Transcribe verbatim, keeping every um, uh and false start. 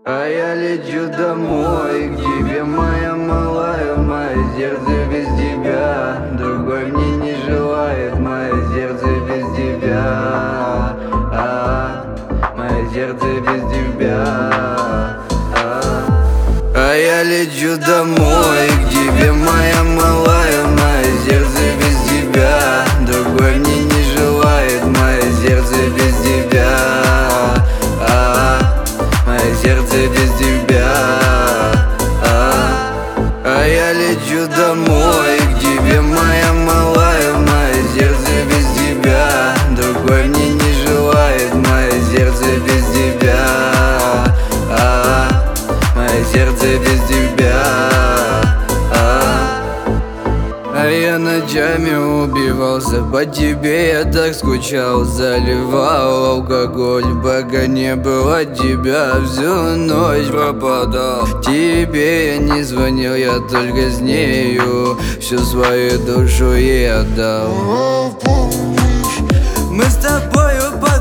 А я лечу домой к тебе, моя малая. Мое сердце без тебя, другой мне не желает. Мое сердце без тебя, а, мое сердце без тебя, а. А я лечу домой к тебе, моя малая. Мое сердце без тебя, другой мне не желает. Мое сердце без тебя, а, мое сердце без тебя, а. А я лечу домой к тебе, моя малая. Мое сердце без тебя, другой мне не желает. Мое сердце без тебя, а, мое сердце без тебя, а. А я ночами убивался по тебе, я так скучал. Заливал алкоголь, пока не было тебя. Всю ночь пропадал, тебе я не звонил, я только с нею всю свою душу ей отдал. Мы с тобою